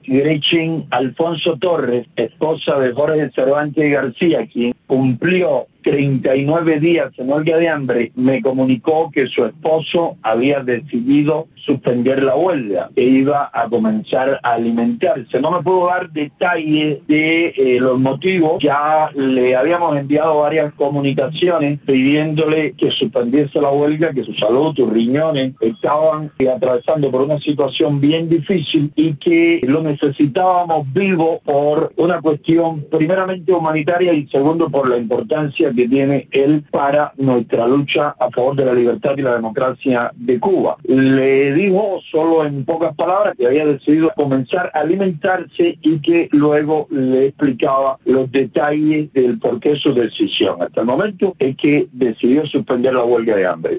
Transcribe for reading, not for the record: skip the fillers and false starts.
Gretchen Alfonso Torres, esposa de Jorge Cervantes García, quien cumplió 39 días en huelga de hambre, me comunicó que su esposo había decidido suspender la huelga, que iba a comenzar a alimentarse. No me puedo dar detalles de los motivos, ya le habíamos enviado varias comunicaciones pidiéndole que suspendiese la huelga, que su salud, sus riñones estaban atravesando por una situación bien difícil y que lo necesitábamos vivo por una cuestión primeramente humanitaria y segundo por la importancia que tiene él para nuestra lucha a favor de la libertad y la democracia de Cuba. Le dijo solo en pocas palabras que había decidido comenzar a alimentarse y que luego le explicaba los detalles del porqué de su decisión. Hasta el momento es que decidió suspender la huelga de hambre.